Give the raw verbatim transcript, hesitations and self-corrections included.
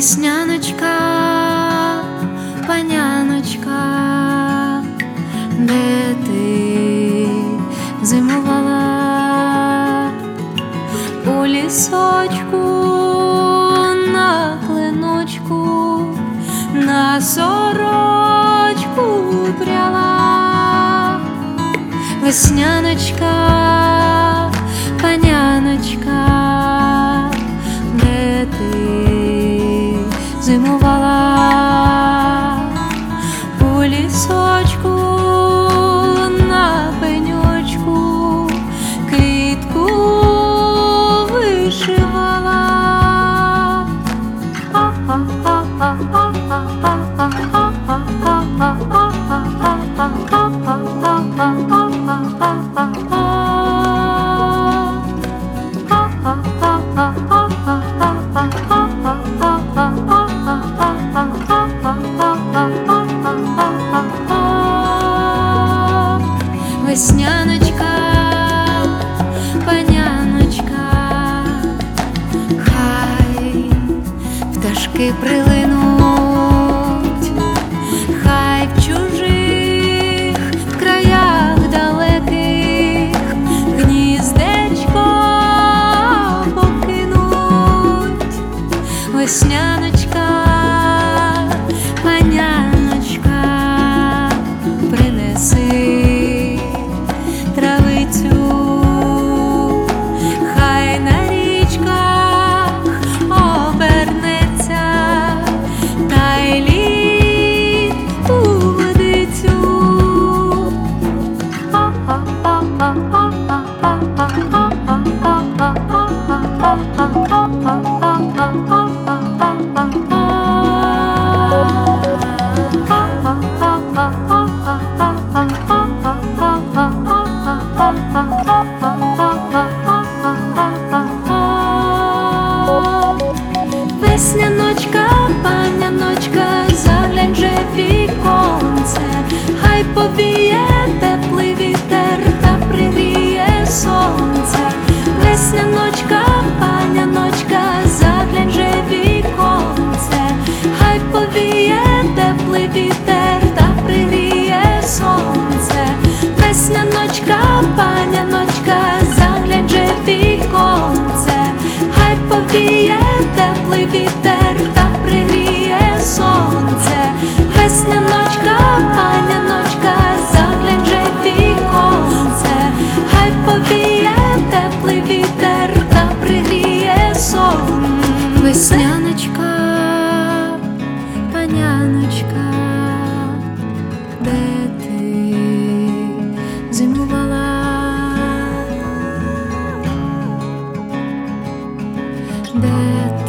Весняночка, паняночка, де ти зимувала? У лісочку, на клиночку, на сорочку пряла. Весняночка, паняночка, де ти зимувала? У лісочку, на пеньочку, квітку вишивала. Весняночка, паняночка, хай пташки прилинуть, хай в чужих краях далеких гніздечко покинуть. Весняночка, паняночка, принеси травицю, хай на річках обернеться, та й лід у водицю. Весняночка, паняночка, заглянь же в віконце, хай повіє теплий вітер та пригріє сонце. Весняночка, паняночка, заглянь же в віконце, хай повіє теплий вітер та пригріє сонце. Весняночка, паняночка, заглянь же в віконце, хай повіє теплий вітер та пригріє сонце. Весняночка, паняночка, заглянь же в віконце, хай повіє теплий вітер та пригріє сонце. Весняночка, паняночка, де ти зимувала? Де